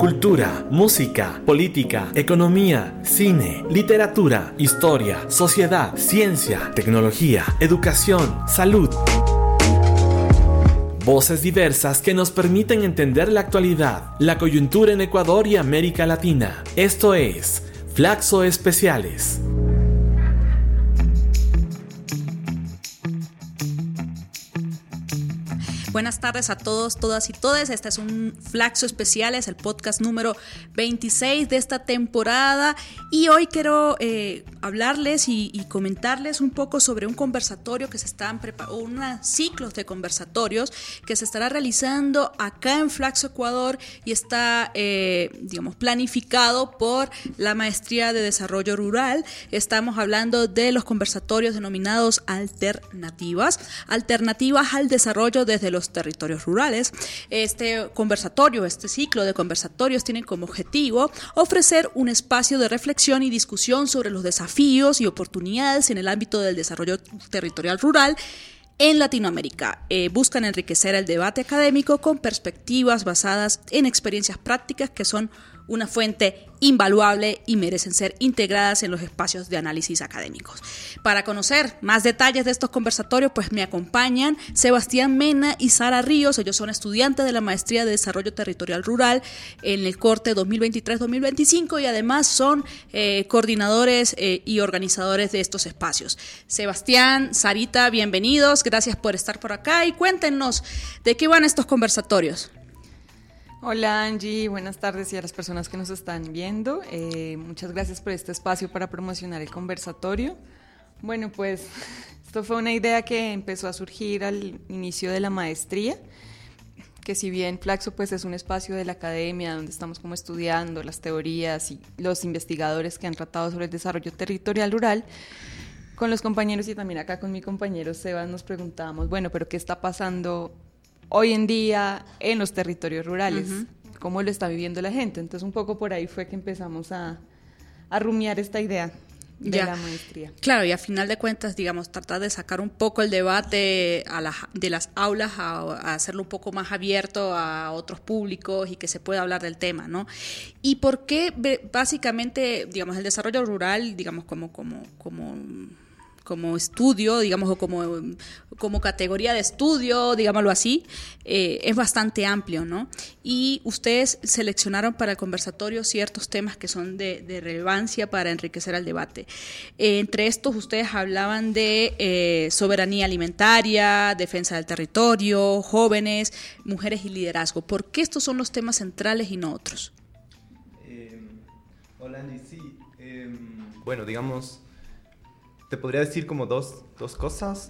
cultura, música, política, economía, cine, literatura, historia, sociedad, ciencia, tecnología, educación, salud. Voces diversas que nos permiten entender la actualidad, la coyuntura en Ecuador y América Latina. Esto es Flaxo Especiales. Buenas tardes a todos, todas y todes. Este es un Flaxo Especiales, el podcast número 26 de esta temporada. Y hoy quiero hablarles y comentarles un poco sobre un conversatorio que se están preparando, unos ciclos de conversatorios que se estará realizando acá en Flaxo, Ecuador, y está, planificado por la Maestría de Desarrollo Rural. Estamos hablando de los conversatorios denominados alternativas al desarrollo desde los territorios rurales. Este ciclo de conversatorios tiene como objetivo ofrecer un espacio de reflexión y discusión sobre los desafíos y oportunidades en el ámbito del desarrollo territorial rural en Latinoamérica. Buscan enriquecer el debate académico con perspectivas basadas en experiencias prácticas que son una fuente invaluable y merecen ser integradas en los espacios de análisis académicos. Para conocer más detalles de estos conversatorios, pues me acompañan Sebastián Mena y Sara Ríos. Ellos son estudiantes de la Maestría de Desarrollo Territorial Rural en el corte 2023-2025 y además son coordinadores y organizadores de estos espacios. Sebastián, Sarita, bienvenidos. Gracias por estar por acá y cuéntenos de qué van estos conversatorios. Hola Angie, buenas tardes y a las personas que nos están viendo. Muchas gracias por este espacio para promocionar el conversatorio. Bueno, pues esto fue una idea que empezó a surgir al inicio de la maestría, que si bien Flaxo pues es un espacio de la academia donde estamos como estudiando las teorías y los investigadores que han tratado sobre el desarrollo territorial rural, con los compañeros y también acá con mi compañero Sebas nos preguntábamos, bueno, pero ¿qué está pasando hoy en día en los territorios rurales? Uh-huh. ¿Cómo lo está viviendo la gente? Entonces un poco por ahí fue que empezamos a rumiar esta idea de la maestría. Claro, y a final de cuentas, tratar de sacar un poco el debate de las aulas a hacerlo un poco más abierto a otros públicos y que se pueda hablar del tema, ¿no? ¿Y por qué básicamente, el desarrollo rural, como estudio, o como categoría de estudio, digámoslo así, es bastante amplio, ¿no? Y ustedes seleccionaron para el conversatorio ciertos temas que son de relevancia para enriquecer el debate. Entre estos, ustedes hablaban de soberanía alimentaria, defensa del territorio, jóvenes, mujeres y liderazgo. ¿Por qué estos son los temas centrales y no otros? Hola, Andy, sí. Te podría decir como dos cosas.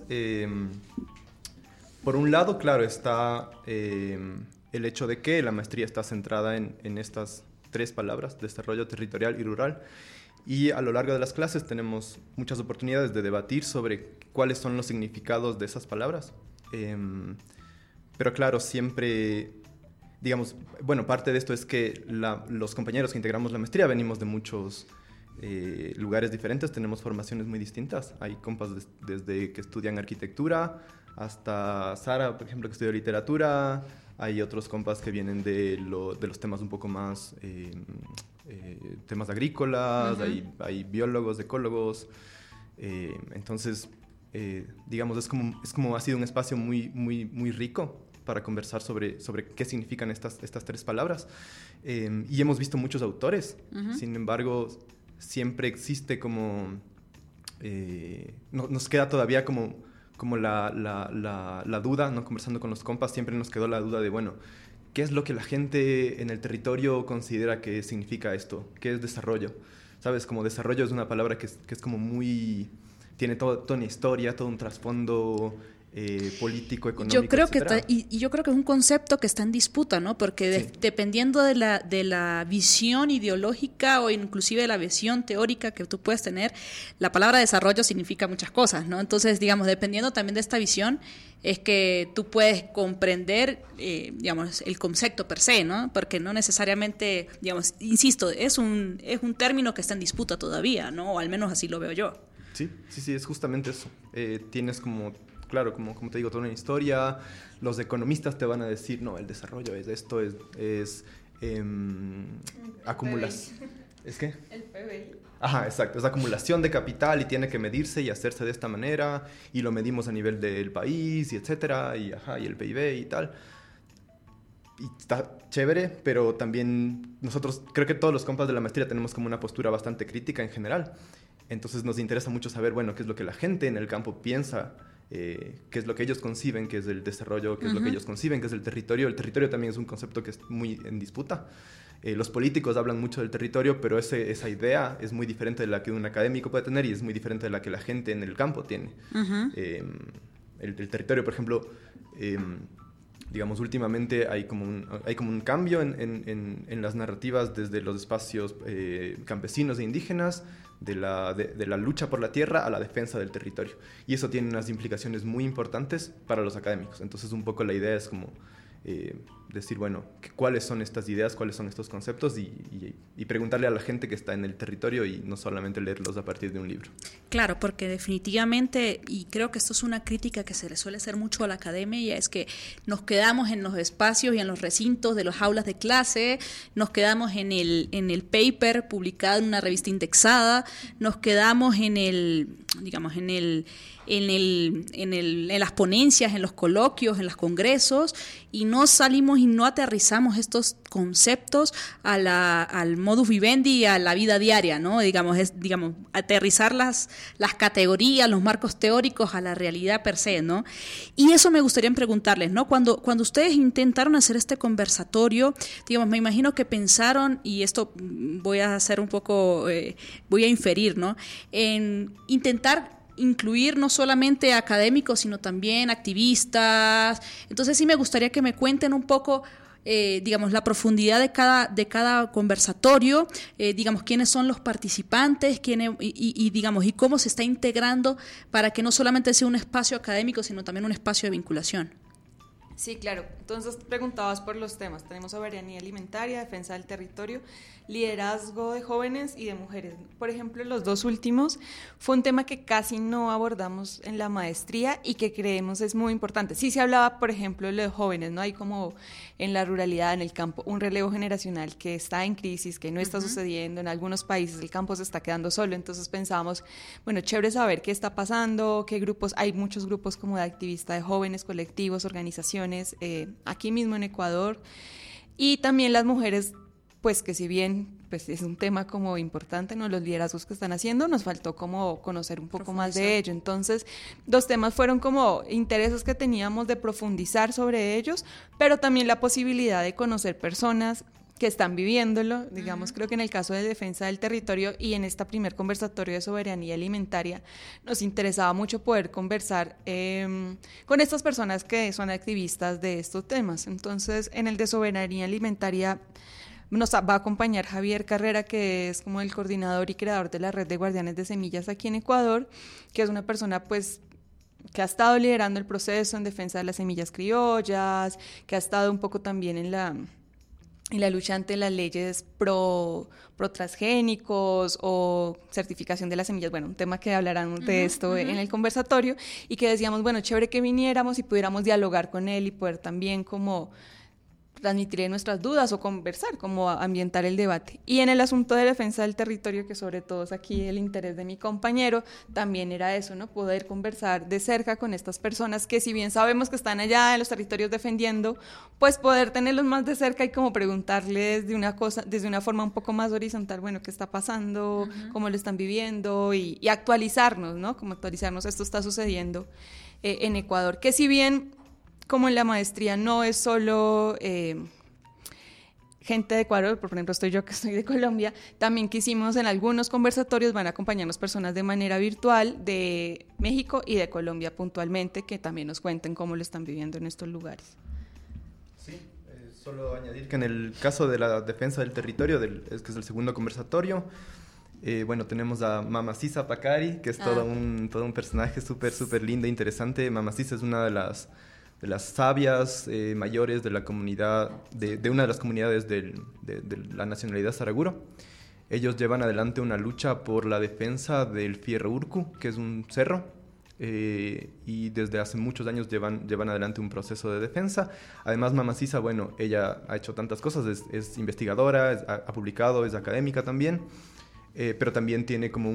Por un lado, claro, está el hecho de que la maestría está centrada en estas tres palabras, desarrollo territorial y rural, y a lo largo de las clases tenemos muchas oportunidades de debatir sobre cuáles son los significados de esas palabras. Pero claro, siempre, parte de esto es que los compañeros que integramos la maestría venimos de muchos lugares diferentes, tenemos formaciones muy distintas. Hay compas desde que estudian arquitectura hasta Sara, por ejemplo, que estudia literatura. Hay otros compas que vienen de los temas un poco más temas agrícolas. Uh-huh. Hay biólogos, ecólogos. Entonces, es como ha sido un espacio muy, muy, muy rico para conversar sobre qué significan estas tres palabras. Y hemos visto muchos autores. Uh-huh. Sin embargo, siempre existe como nos queda todavía como la duda, ¿no? Conversando con los compas siempre nos quedó la duda de, bueno, ¿qué es lo que la gente en el territorio considera que significa esto? ¿Qué es desarrollo? ¿Sabes? Como desarrollo es una palabra que es como muy... tiene toda una historia, todo un trasfondo político, económico, yo creo etcétera. Yo creo que es un concepto que está en disputa, ¿no? Porque sí, dependiendo de la visión ideológica o inclusive de la visión teórica que tú puedes tener, la palabra desarrollo significa muchas cosas, ¿no? Entonces, dependiendo también de esta visión, es que tú puedes comprender, el concepto per se, ¿no? Porque no necesariamente, insisto, es un término que está en disputa todavía, ¿no? O al menos así lo veo yo. Sí, es justamente eso. Tienes como te digo, toda una historia. Los economistas te van a decir, no, el desarrollo es esto, es acumulación. ¿Es qué? El PBI. Ajá, exacto. Es acumulación de capital y tiene que medirse y hacerse de esta manera, y lo medimos a nivel del país, y etcétera, y el PIB y tal. Y está chévere, pero también nosotros, creo que todos los compas de la maestría tenemos como una postura bastante crítica en general. Entonces nos interesa mucho saber, bueno, qué es lo que la gente en el campo piensa, qué es lo que ellos conciben que es el desarrollo, qué es lo que ellos conciben que es el territorio. El territorio también es un concepto que es muy en disputa. Los políticos hablan mucho del territorio, pero esa idea es muy diferente de la que un académico puede tener y es muy diferente de la que la gente en el campo tiene. El territorio, por ejemplo, digamos, últimamente hay como un cambio en las narrativas desde los espacios campesinos e indígenas, de la lucha por la tierra a la defensa del territorio. Y eso tiene unas implicaciones muy importantes para los académicos. Entonces, un poco la idea es como decir, bueno, cuáles son estas ideas, cuáles son estos conceptos y preguntarle a la gente que está en el territorio y no solamente leerlos a partir de un libro. Claro, porque definitivamente, y creo que esto es una crítica que se le suele hacer mucho a la academia, es que nos quedamos en los espacios y en los recintos de las aulas de clase, nos quedamos en el paper publicado en una revista indexada, nos quedamos en las ponencias, en los coloquios, en los congresos, y no salimos y no aterrizamos estos conceptos al modus vivendi, a la vida diaria, ¿no? Digamos, aterrizar las categorías, los marcos teóricos a la realidad per se, ¿no? Y eso me gustaría preguntarles, ¿no? Cuando ustedes intentaron hacer este conversatorio, digamos, me imagino que pensaron, y esto voy a hacer un poco, voy a inferir, ¿no? En intentar incluir no solamente académicos, sino también activistas. Entonces sí me gustaría que me cuenten un poco, digamos, la profundidad de cada conversatorio, digamos, quiénes son los participantes, digamos, y cómo se está integrando para que no solamente sea un espacio académico, sino también un espacio de vinculación. Sí, claro. Entonces preguntabas por los temas. Tenemos soberanía alimentaria, defensa del territorio, liderazgo de jóvenes y de mujeres. Por ejemplo, los dos últimos fue un tema que casi no abordamos en la maestría y que creemos es muy importante. Sí se hablaba, por ejemplo, de los jóvenes, ¿no? Hay como en la ruralidad, en el campo, un relevo generacional que está en crisis, que no está sucediendo. En algunos países el campo se está quedando solo. Entonces pensábamos, bueno, chévere saber qué está pasando, qué grupos, hay muchos grupos como de activistas de jóvenes, colectivos, organizaciones, aquí mismo en Ecuador, y también las mujeres, pues que si bien pues es un tema como importante, ¿no? Los liderazgos que están haciendo, nos faltó como conocer un poco más de ello. Entonces, dos temas fueron como intereses que teníamos de profundizar sobre ellos, pero también la posibilidad de conocer personas que están viviéndolo, digamos, creo que en el caso de defensa del territorio y en este primer conversatorio de soberanía alimentaria, nos interesaba mucho poder conversar con estas personas que son activistas de estos temas. Entonces, en el de soberanía alimentaria nos va a acompañar Javier Carrera, que es como el coordinador y creador de la red de guardianes de semillas aquí en Ecuador, que es una persona pues que ha estado liderando el proceso en defensa de las semillas criollas, que ha estado un poco también en la lucha ante las leyes pro transgénicos o certificación de las semillas, bueno, un tema que hablarán de esto en el conversatorio, y que decíamos, bueno, chévere que viniéramos y pudiéramos dialogar con él y poder también como transmitirle nuestras dudas o conversar, como ambientar el debate. Y en el asunto de defensa del territorio, que sobre todo es aquí el interés de mi compañero, también era eso, ¿no? Poder conversar de cerca con estas personas que si bien sabemos que están allá en los territorios defendiendo, pues poder tenerlos más de cerca y como preguntarles desde una forma un poco más horizontal, bueno, ¿qué está pasando? ¿Cómo lo están viviendo? Y actualizarnos, ¿no? Como actualizarnos, esto está sucediendo en Ecuador, que si bien como en la maestría no es solo gente de Ecuador, por ejemplo estoy yo que soy de Colombia, también quisimos en algunos conversatorios van a acompañarnos personas de manera virtual de México y de Colombia puntualmente, que también nos cuenten cómo lo están viviendo en estos lugares. Sí, solo añadir que en el caso de la defensa del territorio, que es el segundo conversatorio, bueno, tenemos a Mama Sisa Pacari, que es todo un personaje súper lindo e interesante. Mama Sisa es una de las sabias mayores de la comunidad, de una de las comunidades de la nacionalidad Saraguro. Ellos llevan adelante una lucha por la defensa del Fierro Urcu, que es un cerro y desde hace muchos años llevan adelante un proceso de defensa. Además, Mama Sisa, bueno, ella ha hecho tantas cosas, es investigadora, ha publicado, es académica también, pero también tiene como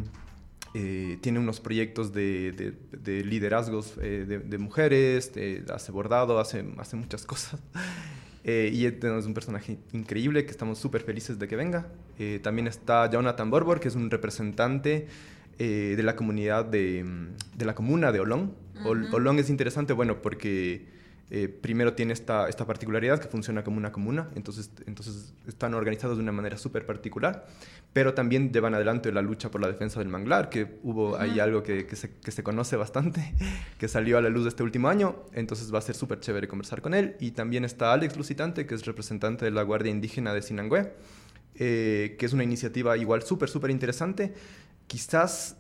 tiene unos proyectos de liderazgos de mujeres, hace bordado, hace muchas cosas. Y es un personaje increíble que estamos súper felices de que venga. También está Jonathan Borbor, que es un representante de la comunidad de la comuna de Olón. Olón es interesante, bueno, porque primero tiene esta particularidad que funciona como una comuna, entonces están organizados de una manera súper particular, pero también llevan adelante la lucha por la defensa del manglar, que hubo ahí algo que se conoce bastante, que salió a la luz este último año, entonces va a ser súper chévere conversar con él. Y también está Alex Lucitante, que es representante de la Guardia Indígena de Sinangué, que es una iniciativa igual súper interesante. Quizás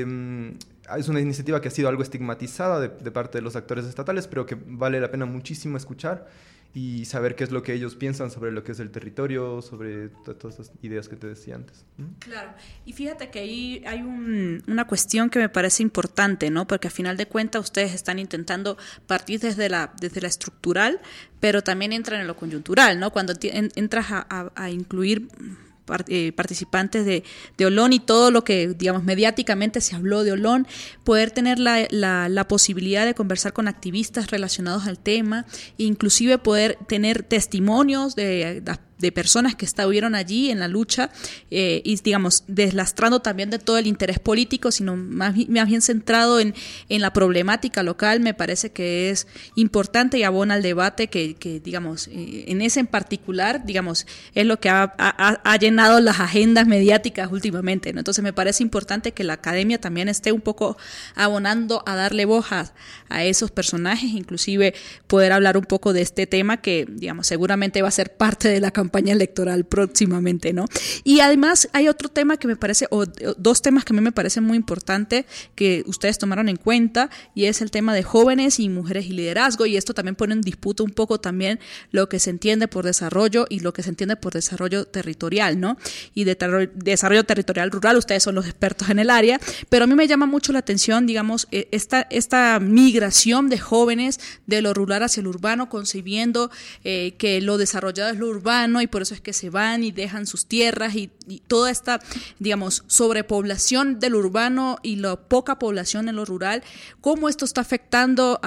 es una iniciativa que ha sido algo estigmatizada de parte de los actores estatales, pero que vale la pena muchísimo escuchar y saber qué es lo que ellos piensan sobre lo que es el territorio, sobre todas esas ideas que te decía antes. Claro, y fíjate que ahí hay una cuestión que me parece importante, ¿no? Porque a final de cuentas ustedes están intentando partir desde la estructural, pero también entran en lo coyuntural, ¿no? Cuando entras a incluir participantes de Olón y todo lo que, digamos, mediáticamente se habló de Olón, poder tener la posibilidad de conversar con activistas relacionados al tema, e inclusive poder tener testimonios de personas que estuvieron allí en la lucha y, digamos, deslastrando también de todo el interés político, sino más bien centrado en la problemática local. Me parece que es importante y abona al debate que digamos, en ese en particular, digamos, es lo que ha llenado las agendas mediáticas últimamente, ¿no? Entonces me parece importante que la academia también esté un poco abonando a darle voz a esos personajes, inclusive poder hablar un poco de este tema que, digamos, seguramente va a ser parte de la campaña electoral próximamente, ¿no? Y además hay otro tema que me parece, o dos temas que a mí me parecen muy importantes que ustedes tomaron en cuenta, y es el tema de jóvenes y mujeres y liderazgo, y esto también pone en disputa un poco también lo que se entiende por desarrollo y lo que se entiende por desarrollo territorial, ¿no? Y desarrollo territorial rural, ustedes son los expertos en el área, pero a mí me llama mucho la atención, digamos, esta migración de jóvenes de lo rural hacia lo urbano, concibiendo que lo desarrollado es lo urbano y por eso es que se van y dejan sus tierras y toda esta, digamos, sobrepoblación del urbano y la poca población en lo rural, cómo esto está afectando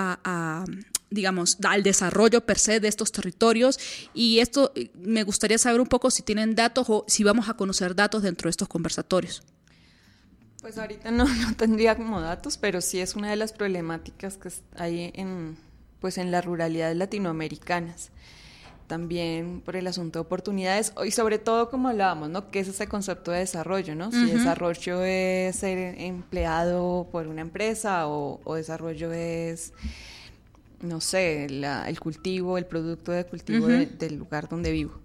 digamos, al desarrollo per se de estos territorios. Y esto me gustaría saber un poco si tienen datos o si vamos a conocer datos dentro de estos conversatorios. Pues ahorita no tendría como datos, pero sí es una de las problemáticas que hay en las ruralidades latinoamericanas. También por el asunto de oportunidades y sobre todo, como hablábamos, ¿no? ¿Qué es ese concepto de desarrollo, ¿no? Si desarrollo es ser empleado por una empresa o desarrollo es, no sé, el cultivo, el producto de cultivo del lugar donde vivo.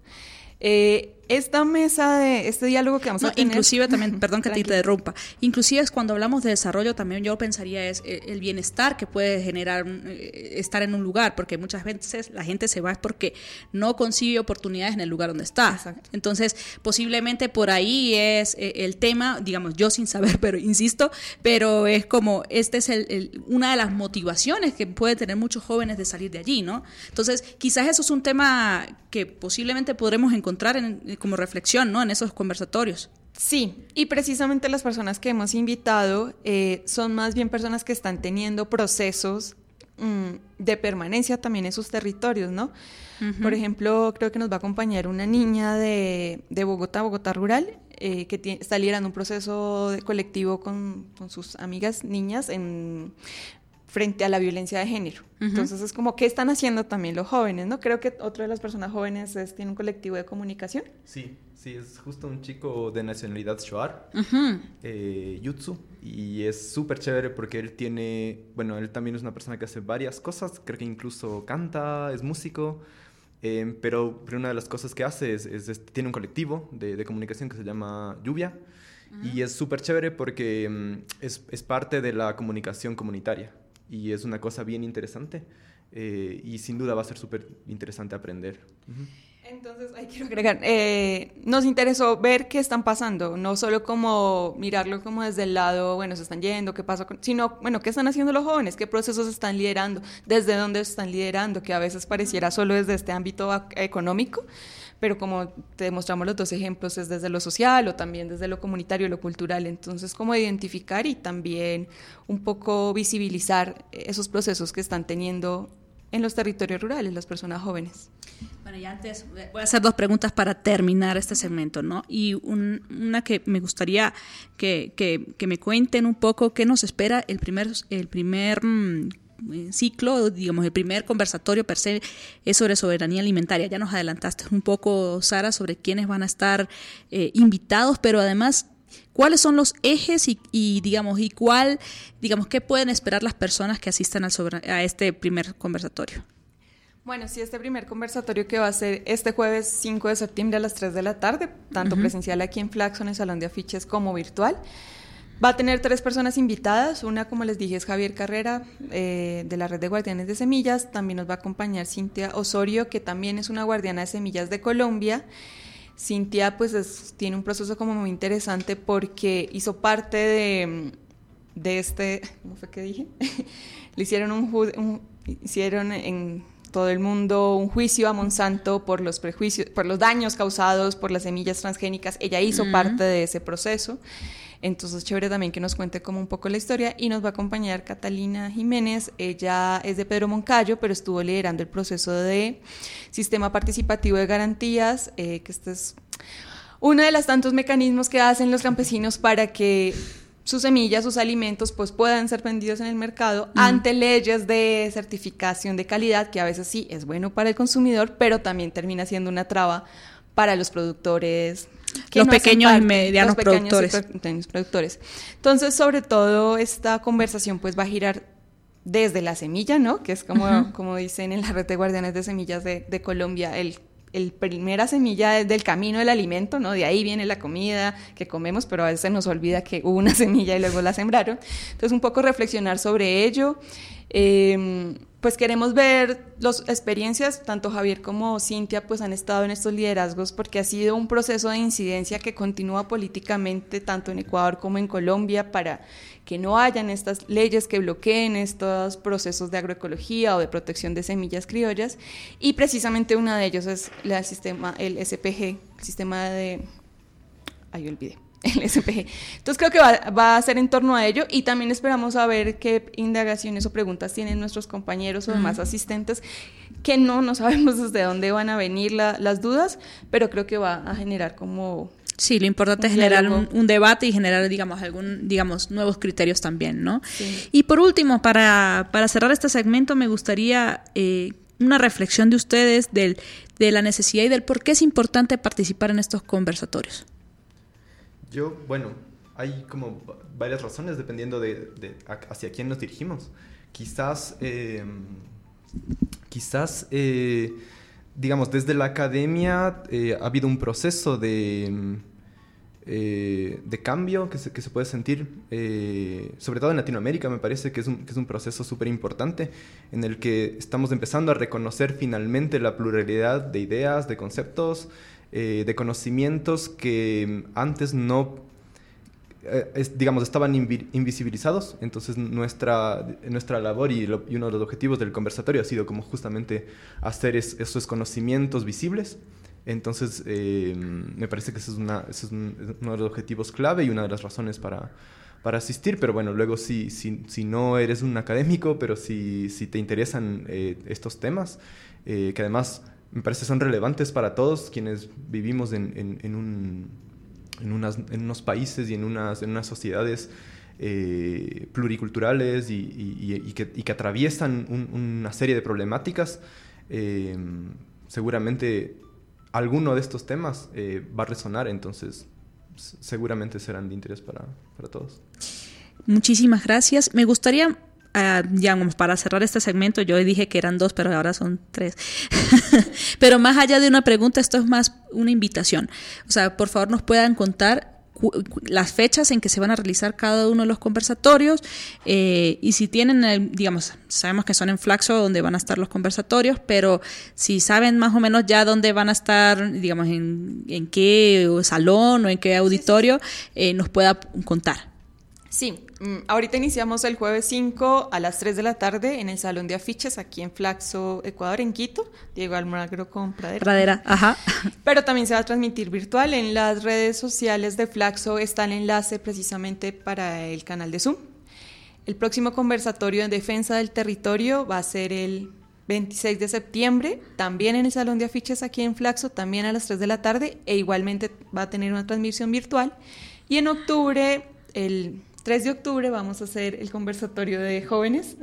Este diálogo que vamos a tener... Inclusive también, perdón que te interrumpa, inclusive es cuando hablamos de desarrollo también yo pensaría es el bienestar que puede generar estar en un lugar, porque muchas veces la gente se va es porque no consigue oportunidades en el lugar donde está. Exacto. Entonces posiblemente por ahí es el tema, digamos, yo sin saber, pero insisto, pero es como este es una de las motivaciones que pueden tener muchos jóvenes de salir de allí, ¿no? Entonces quizás eso es un tema que posiblemente podremos encontrar como reflexión, ¿no? En esos conversatorios. Sí, y precisamente las personas que hemos invitado son más bien personas que están teniendo procesos de permanencia también en sus territorios, ¿no? Por ejemplo, creo que nos va a acompañar una niña de Bogotá rural, que está liderando un proceso de colectivo con sus amigas niñas frente a la violencia de género. Entonces es como, ¿qué están haciendo también los jóvenes, no? Creo que otra de las personas jóvenes tiene un colectivo de comunicación. Sí, es justo un chico de nacionalidad Shuar, Yutsu, y es súper chévere porque él también es una persona que hace varias cosas, creo que incluso canta, es músico, pero una de las cosas que hace tiene un colectivo de comunicación que se llama Lluvia, y es súper chévere porque es parte de la comunicación comunitaria. Y es una cosa bien interesante y sin duda va a ser súper interesante aprender. Entonces, ahí quiero agregar, nos interesó ver qué están pasando, no solo como mirarlo como desde el lado, bueno, se están yendo, qué pasa, sino, bueno, qué están haciendo los jóvenes, qué procesos están liderando, desde dónde están liderando, que a veces pareciera solo desde este ámbito económico, pero como te mostramos los dos ejemplos, es desde lo social o también desde lo comunitario, lo cultural. Entonces, como identificar y también un poco visibilizar esos procesos que están teniendo en los territorios rurales las personas jóvenes. Bueno, y antes voy a hacer 2 preguntas para terminar este segmento, ¿no? Y una que me gustaría que me cuenten un poco qué nos espera el primer ciclo, digamos, el primer conversatorio per se es sobre soberanía alimentaria. Ya nos adelantaste un poco, Sara, sobre quiénes van a estar invitados, pero además, ¿cuáles son los ejes y qué pueden esperar las personas que asistan a este primer conversatorio? Bueno, sí, este primer conversatorio que va a ser este jueves 5 de septiembre a las 3 de la tarde, tanto presencial aquí en Flaxo, en el Salón de Afiches, como virtual. Va a tener 3 personas invitadas. Una, como les dije, es Javier Carrera, de la Red de Guardianes de Semillas. También nos va a acompañar Cintia Osorio, que también es una guardiana de semillas de Colombia. Cintia, pues, tiene un proceso como muy interesante porque hizo parte de este... ¿Cómo fue que dije? Le hicieron en todo el mundo un juicio a Monsanto por los prejuicios, por los daños causados por las semillas transgénicas. Ella hizo parte de ese proceso. Entonces, chévere también que nos cuente como un poco la historia. Y nos va a acompañar Catalina Jiménez. Ella es de Pedro Moncayo, pero estuvo liderando el proceso de Sistema Participativo de Garantías, que este es uno de los tantos mecanismos que hacen los campesinos para que sus semillas, sus alimentos, pues puedan ser vendidos en el mercado ante leyes de certificación de calidad, que a veces sí es bueno para el consumidor, pero también termina siendo una traba para los productores, los pequeños y medianos productores. Entonces, sobre todo, esta conversación pues va a girar desde la semilla, ¿no? Que es como dicen en la Red de Guardianes de Semillas de Colombia, el primera semilla del camino del alimento, ¿no? De ahí viene la comida que comemos, pero a veces se nos olvida que hubo una semilla y luego la sembraron. Entonces, un poco reflexionar sobre ello. Pues queremos ver las experiencias, tanto Javier como Cintia pues han estado en estos liderazgos porque ha sido un proceso de incidencia que continúa políticamente tanto en Ecuador como en Colombia para que no hayan estas leyes que bloqueen estos procesos de agroecología o de protección de semillas criollas, y precisamente uno de ellos es el SPG, el sistema de... el SPG. Entonces creo que va a ser en torno a ello, y también esperamos saber qué indagaciones o preguntas tienen nuestros compañeros o demás asistentes, que no sabemos desde dónde van a venir las dudas, pero creo que va a generar como... Sí, lo importante es generar un debate y generar, digamos, nuevos criterios también, ¿no? Sí. Y por último, para cerrar este segmento, me gustaría una reflexión de ustedes de la necesidad y del por qué es importante participar en estos conversatorios. Hay como varias razones dependiendo de hacia quién nos dirigimos. Quizás, digamos, desde la academia ha habido un proceso de cambio que se puede sentir, sobre todo en Latinoamérica. Me parece que es un proceso súper importante en el que estamos empezando a reconocer finalmente la pluralidad de ideas, de conceptos, de conocimientos que antes no, digamos, estaban invisibilizados. Entonces nuestra labor y uno de los objetivos del conversatorio ha sido como justamente hacer esos conocimientos visibles. Entonces me parece que ese es uno de los objetivos clave y una de las razones para asistir. Pero bueno, luego si no eres un académico, pero si te interesan estos temas, que además me parece son relevantes para todos quienes vivimos en unos países y en unas sociedades pluriculturales y que atraviesan una serie de problemáticas, seguramente alguno de estos temas va a resonar, entonces seguramente serán de interés para todos. Muchísimas gracias. Me gustaría, digamos, para cerrar este segmento, yo dije que eran 2, pero ahora son 3. Pero más allá de una pregunta, esto es más una invitación. O sea, por favor nos puedan contar las fechas en que se van a realizar cada uno de los conversatorios, y si tienen, digamos, sabemos que son en Flaxo donde van a estar los conversatorios, pero si saben más o menos ya dónde van a estar, digamos, en qué salón o en qué auditorio, nos pueda contar. Sí, ahorita iniciamos el jueves 5 a las 3 de la tarde en el Salón de Afiches aquí en Flaxo, Ecuador, en Quito, Diego Almagro con Pradera. Ajá. Pero también se va a transmitir virtual. En las redes sociales de Flaxo está el enlace precisamente para el canal de Zoom. El próximo conversatorio en defensa del territorio va a ser el 26 de septiembre, también en el Salón de Afiches aquí en Flaxo, también a las 3 de la tarde, e igualmente va a tener una transmisión virtual. Y en octubre, el 3 de octubre, vamos a hacer el conversatorio de jóvenes.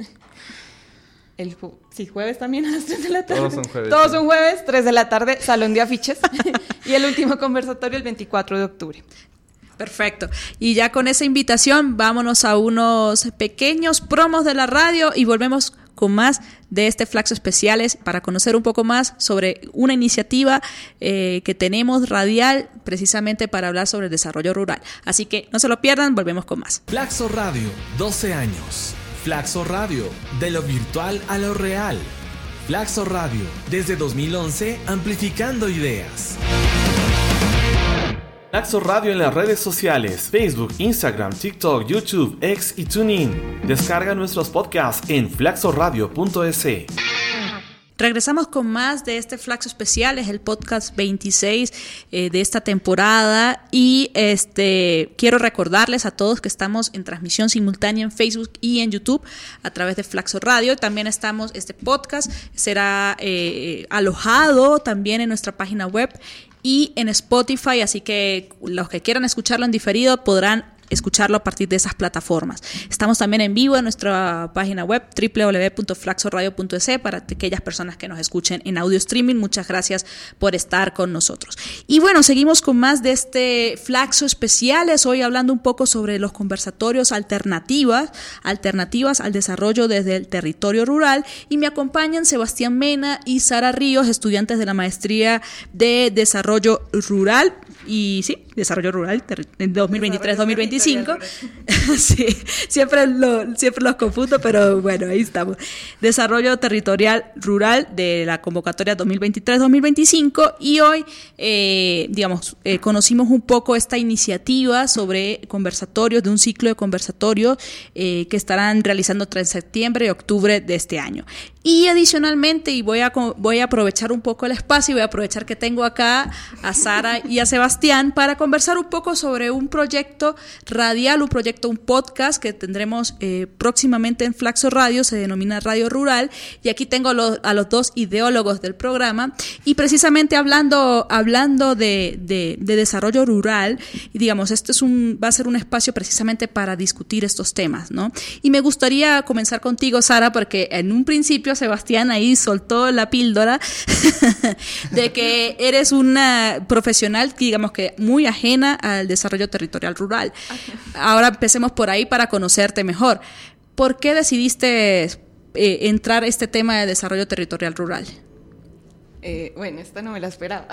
Jueves también a las 3 de la tarde. Todos son jueves, 3 de la tarde, Salón de Afiches. Y el último conversatorio el 24 de octubre. Perfecto. Y ya con esa invitación, vámonos a unos pequeños promos de la radio y volvemos con más de este Flaxo Especiales para conocer un poco más sobre una iniciativa que tenemos radial precisamente para hablar sobre el desarrollo rural. Así que no se lo pierdan, volvemos con más. Flaxo Radio, 12 años. Flaxo Radio, de lo virtual a lo real. Flaxo Radio, desde 2011, amplificando ideas. Flaxo Radio en las redes sociales, Facebook, Instagram, TikTok, YouTube, X y TuneIn. Descarga nuestros podcasts en flaxoradio.es. Regresamos con más de este Flaxo Especial, es el podcast 26 de esta temporada y quiero recordarles a todos que estamos en transmisión simultánea en Facebook y en YouTube a través de Flaxo Radio. También este podcast será alojado también en nuestra página web y en Spotify, así que los que quieran escucharlo en diferido podrán escucharlo a partir de esas plataformas. Estamos también en vivo en nuestra página web www.flaxoradio.es para aquellas personas que nos escuchen en audio streaming. Muchas gracias por estar con nosotros. Y bueno, seguimos con más de este Flaxo Especiales, hoy hablando un poco sobre los conversatorios alternativas al desarrollo desde el territorio rural, y me acompañan Sebastián Mena y Sara Ríos, estudiantes de la maestría de Desarrollo Rural y Desarrollo Rural en 2023-2025. Sí, siempre los confundo, pero bueno, ahí estamos. Desarrollo Territorial Rural de la convocatoria 2023-2025, y hoy, conocimos un poco esta iniciativa sobre conversatorios, de un ciclo de conversatorios que estarán realizando entre septiembre y octubre de este año. Y adicionalmente, y voy a aprovechar un poco el espacio, y voy a aprovechar que tengo acá a Sara y a Sebastián para conversar un poco sobre un proyecto radial, un podcast que tendremos próximamente en Flaxo Radio, se denomina Radio Rural, y aquí tengo a los dos ideólogos del programa, y precisamente hablando de desarrollo rural, y digamos, va a ser un espacio precisamente para discutir estos temas, ¿no? Y me gustaría comenzar contigo, Sara, porque en un principio Sebastián ahí soltó la píldora de que eres una profesional, digamos que muy ajena al desarrollo territorial rural. Ahora empecemos por ahí para conocerte mejor. ¿Por qué decidiste entrar a este tema de desarrollo territorial rural? Bueno, esta no me la esperaba.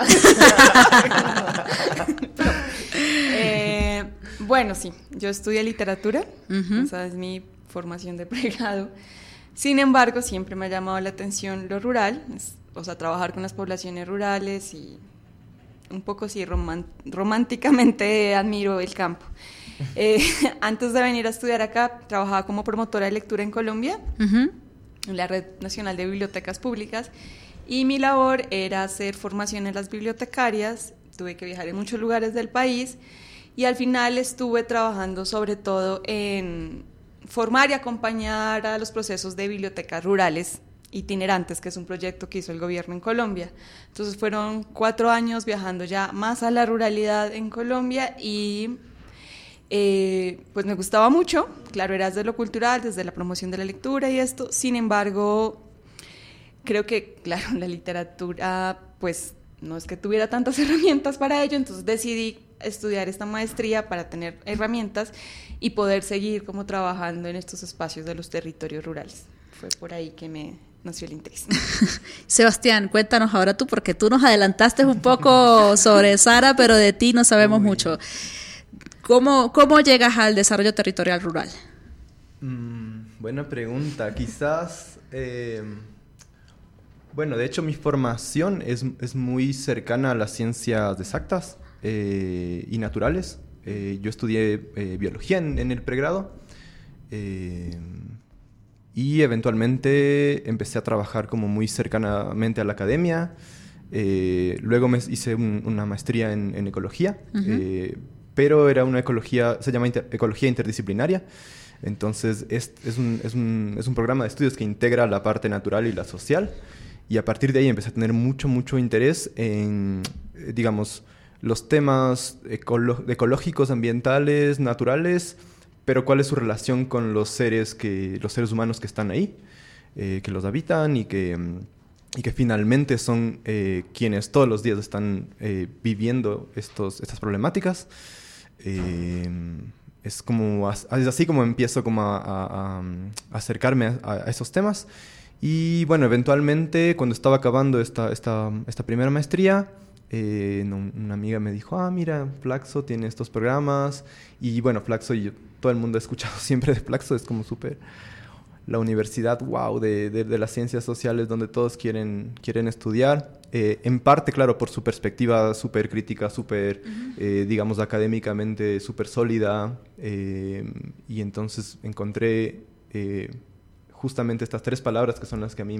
Bueno, sí, yo estudié literatura, esa es mi formación de pregrado. Sin embargo, siempre me ha llamado la atención lo rural, trabajar con las poblaciones rurales, y un poco románticamente admiro el campo. Antes de venir a estudiar acá, trabajaba como promotora de lectura en Colombia, en la Red Nacional de Bibliotecas Públicas, y mi labor era hacer formación en las bibliotecarias. Tuve que viajar en muchos lugares del país, y al final estuve trabajando sobre todo en formar y acompañar a los procesos de bibliotecas rurales itinerantes, que es un proyecto que hizo el gobierno en Colombia. Entonces fueron 4 años viajando ya más a la ruralidad en Colombia, y pues me gustaba mucho. Claro, era desde lo cultural, desde la promoción de la lectura y esto. Sin embargo, creo que, claro, la literatura pues no es que tuviera tantas herramientas para ello, entonces decidí estudiar esta maestría para tener herramientas y poder seguir como trabajando en estos espacios de los territorios rurales. Fue por ahí que me nació el interés. Sebastián, cuéntanos ahora tú, porque tú nos adelantaste un poco sobre Sara, pero de ti no sabemos mucho. ¿Cómo llegas al desarrollo territorial rural? Buena pregunta. Quizás, bueno, de hecho mi formación es muy cercana a las ciencias exactas y naturales. Yo estudié biología en el pregrado y eventualmente empecé a trabajar como muy cercanamente a la academia. Luego me hice una maestría en ecología, pero era una ecología, se llama ecología interdisciplinaria. Entonces es un programa de estudios que integra la parte natural y la social. Y a partir de ahí empecé a tener mucho interés en, digamos, los temas ecológicos, ambientales, naturales, pero cuál es su relación con los seres humanos que están ahí, que los habitan y que finalmente son quienes todos los días están viviendo estas problemáticas. Es así como empiezo como a acercarme a esos temas. Y bueno, eventualmente cuando estaba acabando esta primera maestría, una amiga me dijo, mira, Flaxo tiene estos programas. Y bueno, Flaxo, todo el mundo ha escuchado siempre de Flaxo, es como súper la universidad, wow, de las ciencias sociales donde todos quieren estudiar. En parte, claro, por su perspectiva súper crítica, súper, digamos, académicamente súper sólida. Y entonces encontré justamente estas 3 palabras que son las que a mí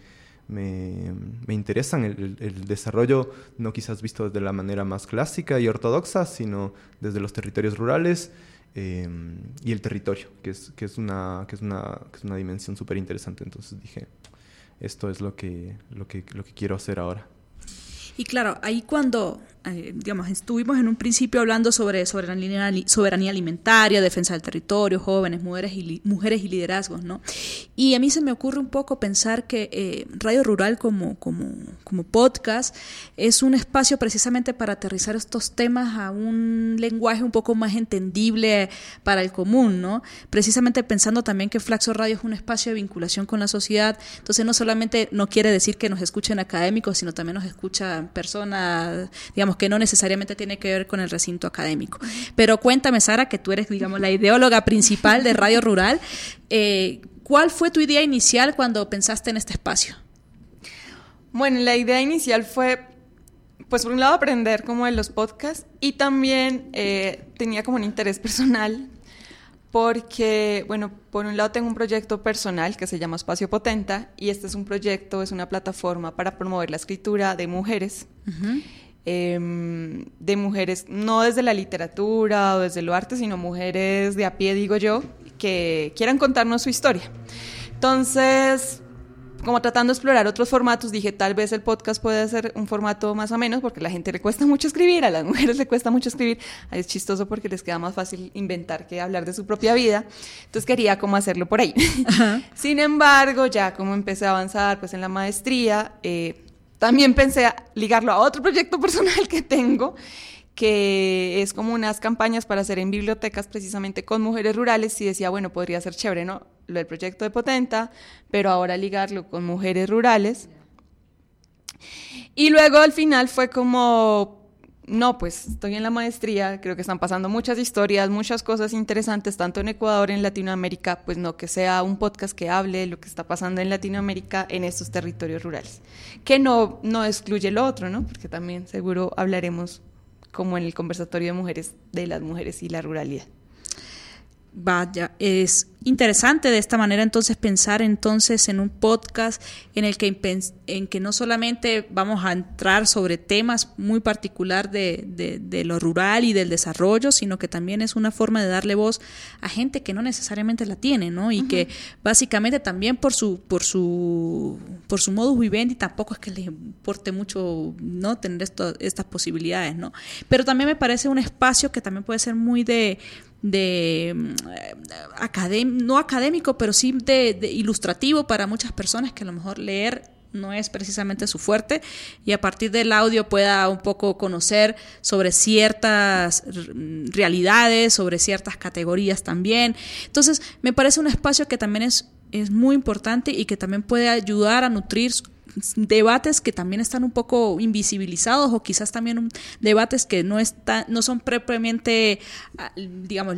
me interesan. El desarrollo, no quizás visto de la manera más clásica y ortodoxa, sino desde los territorios rurales. Y el territorio, que es una dimensión súper interesante. Entonces dije, esto es lo que quiero hacer ahora. Y claro, ahí cuando, digamos, estuvimos en un principio hablando sobre soberanía alimentaria, defensa del territorio, jóvenes, mujeres y liderazgos, ¿no? Y a mí se me ocurre un poco pensar que Radio Rural como podcast es un espacio precisamente para aterrizar estos temas a un lenguaje un poco más entendible para el común, ¿no? Precisamente pensando también que Flaxo Radio es un espacio de vinculación con la sociedad, entonces no solamente no quiere decir que nos escuchen académicos, sino también nos escuchan personas, digamos, que no necesariamente tiene que ver con el recinto académico. Pero cuéntame, Sara, que tú eres, digamos, la ideóloga principal de Radio Rural. ¿Cuál fue tu idea inicial cuando pensaste en este espacio? Bueno, la idea inicial fue, pues por un lado aprender como de los podcasts y también tenía como un interés personal porque, bueno, por un lado tengo un proyecto personal que se llama Espacio Potenta y este es un proyecto, es una plataforma para promover la escritura de mujeres, de mujeres no desde la literatura o desde lo arte, sino mujeres de a pie, digo yo, que quieran contarnos su historia. Entonces, como tratando de explorar otros formatos, dije, tal vez el podcast puede ser un formato más o menos, porque a la gente le cuesta mucho escribir, a las mujeres le cuesta mucho escribir. Es chistoso porque les queda más fácil inventar que hablar de su propia vida. Entonces quería como hacerlo por ahí. Sin embargo, ya como empecé a avanzar pues en la maestría, también pensé a ligarlo a otro proyecto personal que tengo, que es como unas campañas para hacer en bibliotecas precisamente con mujeres rurales, y decía, bueno, podría ser chévere, ¿no? Lo del proyecto de Potenta, pero ahora ligarlo con mujeres rurales. Y luego al final fue como, no, pues estoy en la maestría, creo que están pasando muchas historias, muchas cosas interesantes, tanto en Ecuador, en Latinoamérica, pues no, que sea un podcast que hable de lo que está pasando en Latinoamérica en estos territorios rurales, que no excluye lo otro, ¿no? Porque también seguro hablaremos como en el conversatorio de las mujeres y la ruralidad. Vaya, es interesante de esta manera entonces pensar entonces en un podcast en que no solamente vamos a entrar sobre temas muy particular de lo rural y del desarrollo, sino que también es una forma de darle voz a gente que no necesariamente la tiene, ¿no? Y que básicamente también por su modus vivendi tampoco es que les importe mucho, ¿no?, tener estas posibilidades, ¿no? Pero también me parece un espacio que también puede ser muy no académico, pero sí de ilustrativo para muchas personas que a lo mejor leer no es precisamente su fuerte, y a partir del audio pueda un poco conocer sobre ciertas realidades, sobre ciertas categorías también. Entonces me parece un espacio que también es muy importante y que también puede ayudar a nutrir debates que también están un poco invisibilizados o quizás también debates que no son propiamente, digamos,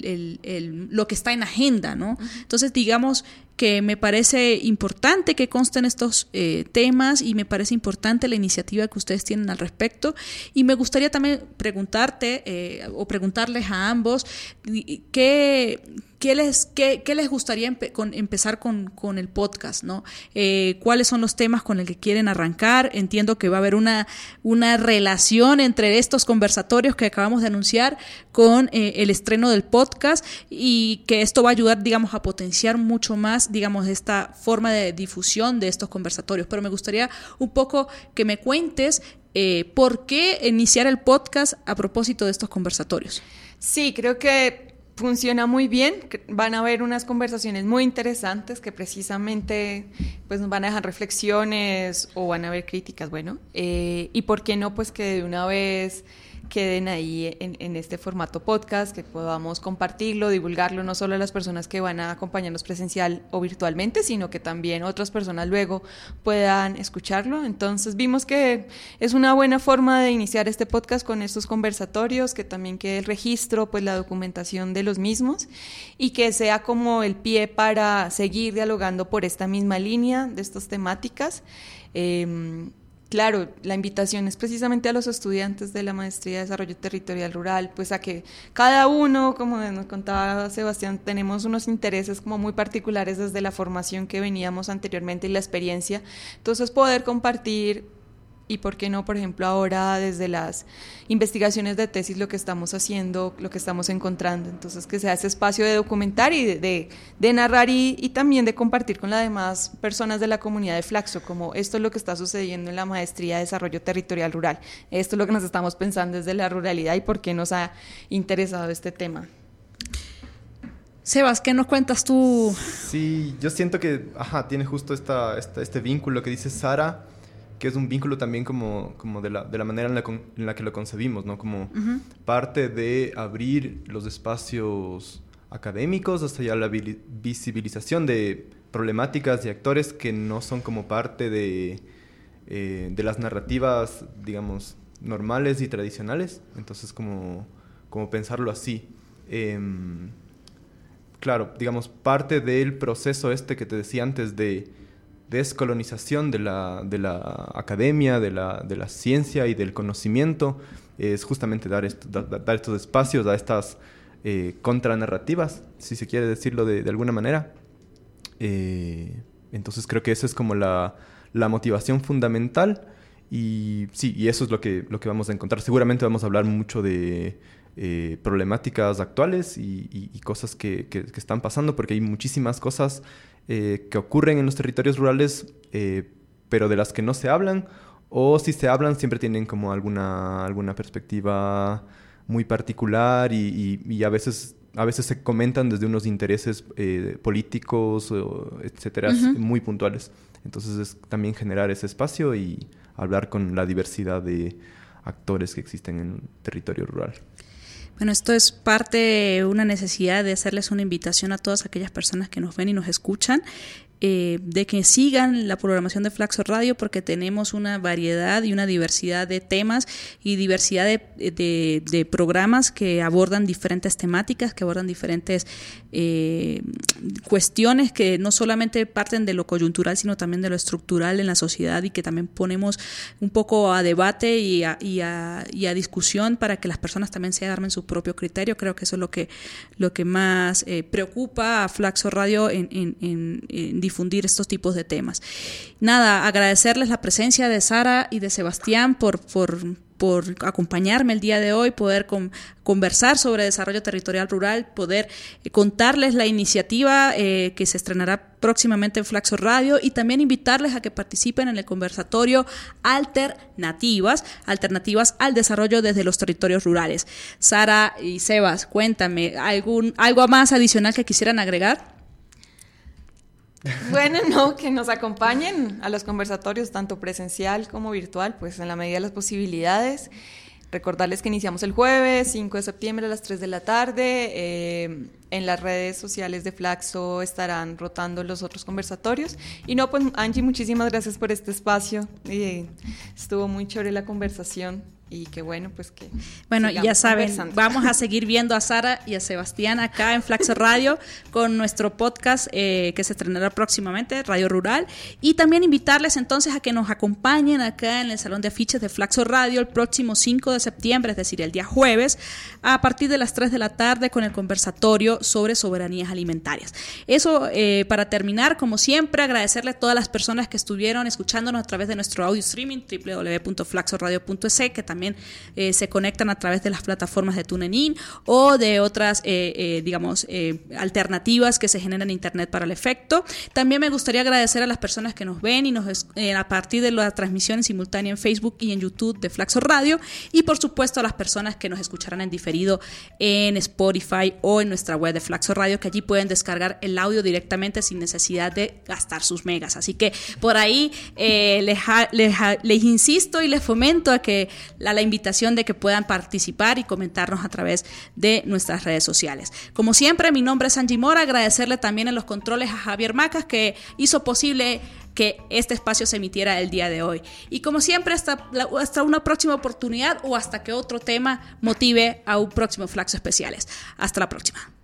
lo que está en agenda, ¿no? Entonces, digamos que me parece importante que consten estos temas y me parece importante la iniciativa que ustedes tienen al respecto. Y me gustaría también preguntarte o preguntarles a ambos ¿qué les gustaría empezar con el podcast, ¿no? ¿Cuáles son los temas con los que quieren arrancar? Entiendo que va a haber una relación entre estos conversatorios que acabamos de anunciar con el estreno del podcast y que esto va a ayudar, digamos, a potenciar mucho más, digamos, esta forma de difusión de estos conversatorios. Pero me gustaría un poco que me cuentes por qué iniciar el podcast a propósito de estos conversatorios. Sí, creo que funciona muy bien, van a haber unas conversaciones muy interesantes que precisamente pues nos van a dejar reflexiones o van a haber críticas, bueno, y por qué no pues que de una vez queden ahí en este formato podcast, que podamos compartirlo, divulgarlo, no solo a las personas que van a acompañarnos presencial o virtualmente, sino que también otras personas luego puedan escucharlo. Entonces vimos que es una buena forma de iniciar este podcast con estos conversatorios, que también quede el registro, pues la documentación de los mismos y que sea como el pie para seguir dialogando por esta misma línea de estas temáticas. Claro, la invitación es precisamente a los estudiantes de la Maestría de Desarrollo Territorial Rural, pues a que cada uno, como nos contaba Sebastián, tenemos unos intereses como muy particulares desde la formación que veníamos anteriormente y la experiencia, entonces poder compartir y por qué no, por ejemplo, ahora desde las investigaciones de tesis lo que estamos haciendo, lo que estamos encontrando, entonces que sea ese espacio de documentar y de narrar y también de compartir con las demás personas de la comunidad de Flaxo, como esto es lo que está sucediendo en la Maestría de Desarrollo Territorial Rural, esto es lo que nos estamos pensando desde la ruralidad y por qué nos ha interesado este tema. Sebas, ¿qué nos cuentas tú? Sí, yo siento que tiene justo este vínculo que dice Sara, que es un vínculo también como de la manera en la que lo concebimos, ¿no? Como parte de abrir los espacios académicos hasta ya la visibilización de problemáticas y actores que no son como parte de las narrativas, digamos, normales y tradicionales. Entonces, como pensarlo así. Claro, digamos, parte del proceso que te decía antes de descolonización de la academia, de la ciencia y del conocimiento, es justamente dar estos espacios a estas contranarrativas, si se quiere decirlo de alguna manera. Entonces creo que esa es como la motivación fundamental y sí, y eso es lo que vamos a encontrar. Seguramente vamos a hablar mucho de problemáticas actuales y cosas que están pasando, porque hay muchísimas cosas que ocurren en los territorios rurales, pero de las que no se hablan, o si se hablan siempre tienen como alguna perspectiva muy particular y a veces se comentan desde unos intereses políticos, etcétera, muy puntuales. Entonces es también generar ese espacio y hablar con la diversidad de actores que existen en el territorio rural. Bueno, esto es parte de una necesidad de hacerles una invitación a todas aquellas personas que nos ven y nos escuchan, de que sigan la programación de Flaxo Radio, porque tenemos una variedad y una diversidad de temas y diversidad de programas que abordan diferentes temáticas, que abordan diferentes cuestiones que no solamente parten de lo coyuntural, sino también de lo estructural en la sociedad y que también ponemos un poco a debate y a discusión para que las personas también se armen su propio criterio. Creo que eso es lo que más preocupa a Flaxo Radio en difundir estos tipos de temas. Nada, agradecerles la presencia de Sara y de Sebastián por acompañarme el día de hoy, poder conversar sobre desarrollo territorial rural, poder contarles la iniciativa que se estrenará próximamente en Flaxo Radio y también invitarles a que participen en el conversatorio Alternativas al desarrollo desde los territorios rurales. Sara y Sebas, cuéntame, ¿algo más adicional que quisieran agregar? Bueno, no, que nos acompañen a los conversatorios, tanto presencial como virtual, pues en la medida de las posibilidades. recordarles que iniciamos el jueves 5 de septiembre a las 3 de la tarde. En las redes sociales de Flaxo estarán rotando los otros conversatorios. Y no, pues Angie, muchísimas gracias por este espacio. Estuvo muy chévere la conversación. Y qué bueno, pues que... Bueno, ya saben, vamos a seguir viendo a Sara y a Sebastián acá en Flaxo Radio con nuestro podcast que se estrenará próximamente, Radio Rural. Y también invitarles entonces a que nos acompañen acá en el Salón de Afiches de Flaxo Radio el próximo 5 de septiembre, es decir, el día jueves, a partir de las 3 de la tarde con el conversatorio sobre soberanías alimentarias. Eso, para terminar, como siempre, agradecerle a todas las personas que estuvieron escuchándonos a través de nuestro audio streaming, www.flaxoradio.es, que también se conectan a través de las plataformas de TuneIn o de otras, alternativas que se generan en Internet para el efecto. También me gustaría agradecer a las personas que nos ven y a partir de la transmisión simultánea en Facebook y en YouTube de Flaxo Radio, y por supuesto a las personas que nos escucharán en diferido en Spotify o en nuestra web de Flaxo Radio, que allí pueden descargar el audio directamente sin necesidad de gastar sus megas. Así que por ahí les insisto y les fomento a que la invitación de que puedan participar y comentarnos a través de nuestras redes sociales. Como siempre, mi nombre es Angie Mora, agradecerle también en los controles a Javier Macas, que hizo posible que este espacio se emitiera el día de hoy. Y como siempre, hasta una próxima oportunidad o hasta que otro tema motive a un próximo Flaxo Especiales. Hasta la próxima.